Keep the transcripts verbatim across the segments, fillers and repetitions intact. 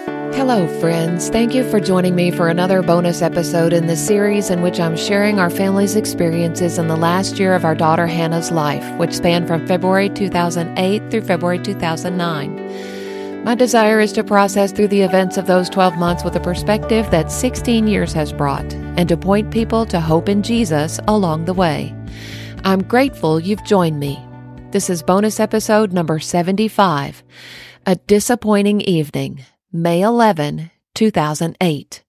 Hello, friends. Thank you for joining me for another bonus episode in the series in which I'm sharing our family's experiences in the last year of our daughter Hannah's life, which spanned from February two thousand eight through February two thousand nine. My desire is to process through the events of those twelve months with a perspective that sixteen years has brought, and to point people to hope in Jesus along the way. I'm grateful you've joined me. This is bonus episode number seventy-five, A Disappointing Evening, May eleventh, two thousand eight.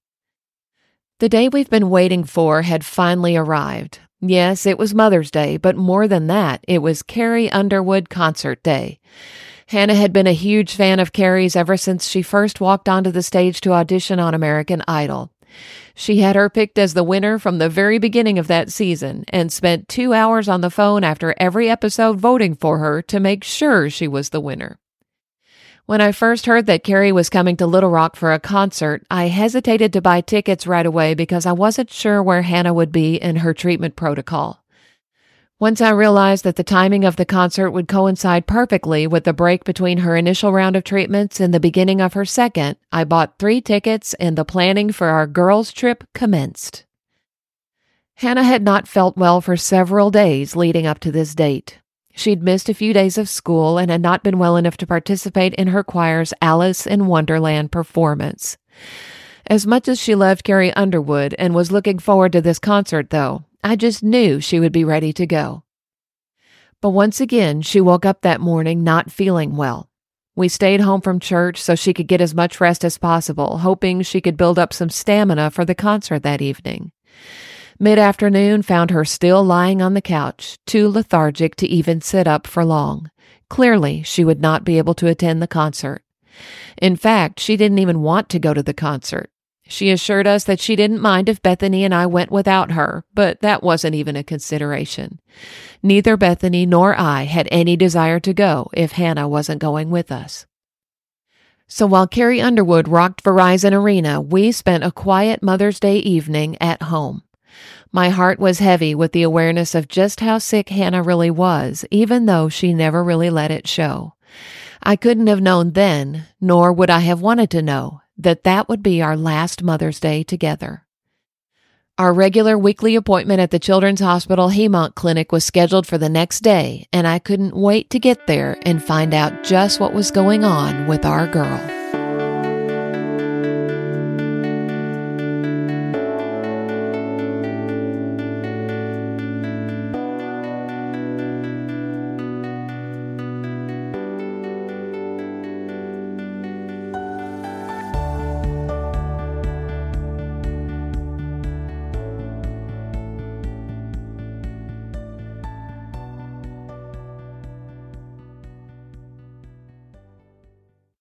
The day we've been waiting for had finally arrived. Yes, it was Mother's Day, but more than that, it was Carrie Underwood Concert Day. Hannah had been a huge fan of Carrie's ever since she first walked onto the stage to audition on American Idol. She had her picked as the winner from the very beginning of that season and spent two hours on the phone after every episode voting for her to make sure she was the winner. When I first heard that Carrie was coming to Little Rock for a concert, I hesitated to buy tickets right away because I wasn't sure where Hannah would be in her treatment protocol. Once I realized that the timing of the concert would coincide perfectly with the break between her initial round of treatments and the beginning of her second, I bought three tickets and the planning for our girls' trip commenced. Hannah had not felt well for several days leading up to this date. She'd missed a few days of school and had not been well enough to participate in her choir's Alice in Wonderland performance. As much as she loved Carrie Underwood and was looking forward to this concert, though, I just knew she would be ready to go. But once again, she woke up that morning not feeling well. We stayed home from church so she could get as much rest as possible, hoping she could build up some stamina for the concert that evening. Mid-afternoon found her still lying on the couch, too lethargic to even sit up for long. Clearly, she would not be able to attend the concert. In fact, she didn't even want to go to the concert. She assured us that she didn't mind if Bethany and I went without her, but that wasn't even a consideration. Neither Bethany nor I had any desire to go if Hannah wasn't going with us. So while Carrie Underwood rocked Verizon Arena, we spent a quiet Mother's Day evening at home. My heart was heavy with the awareness of just how sick Hannah really was, even though she never really let it show. I couldn't have known then, nor would I have wanted to know, that that would be our last Mother's Day together. Our regular weekly appointment at the Children's Hospital Hemont Clinic was scheduled for the next day, and I couldn't wait to get there and find out just what was going on with our girl.